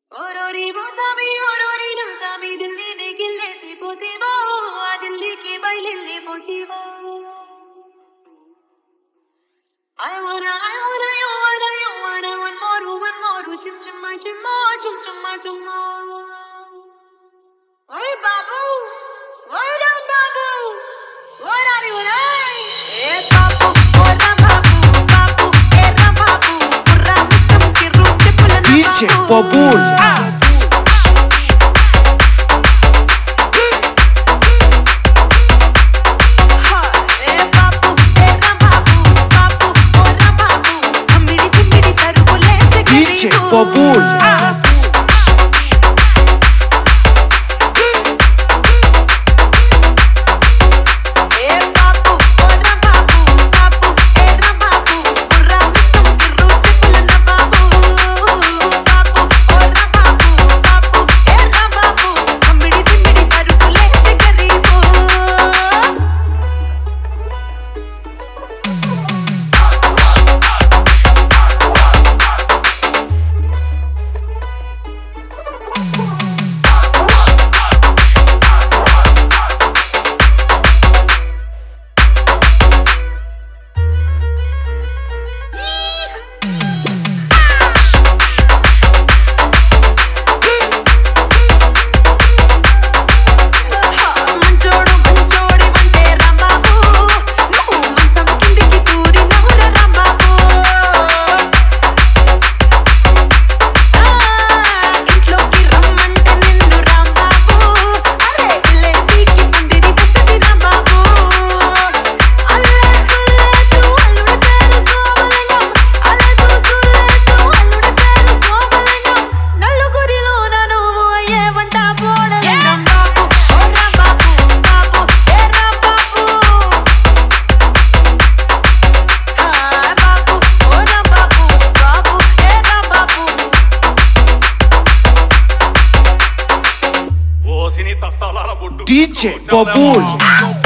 ఓరోరి మోసామి ఓరోరి నసామి దిల్లీని గిల్లేసి పోతీవో ఆ దిల్లీకి బయలుపోతీవో I wanna you wanna one more chim chimma Oi babu oi ram babu oi rari oi eh babu oi ram babu eh ram babu purra muttam ki roop se pulana DJ Babul DJ Babul DJ Babul